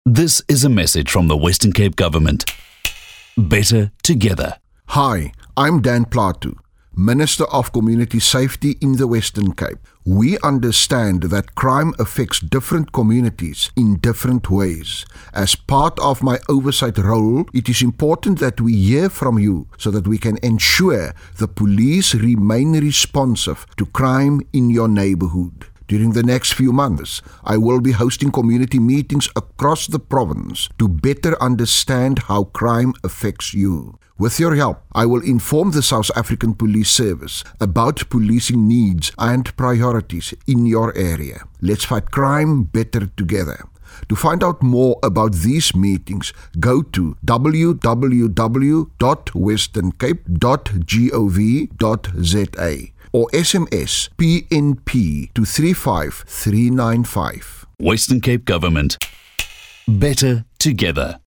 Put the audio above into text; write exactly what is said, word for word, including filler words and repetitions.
This is a message from the Western Cape Government. Better together. Hi, I'm Dan Plato, Minister of Community Safety in the Western Cape. We understand that crime affects different communities in different ways. As part of my oversight role, it is important that we hear from you so that we can ensure the police remain responsive to crime in your neighborhood. During the next few months, I will be hosting community meetings across the province to better understand how crime affects you. With your help, I will inform the South African Police Service about policing needs and priorities in your area. Let's fight crime better together. To find out more about these meetings, go to w w w dot western cape dot gov dot za or S M S P N P to three five three nine five. Western Cape Government. Better together.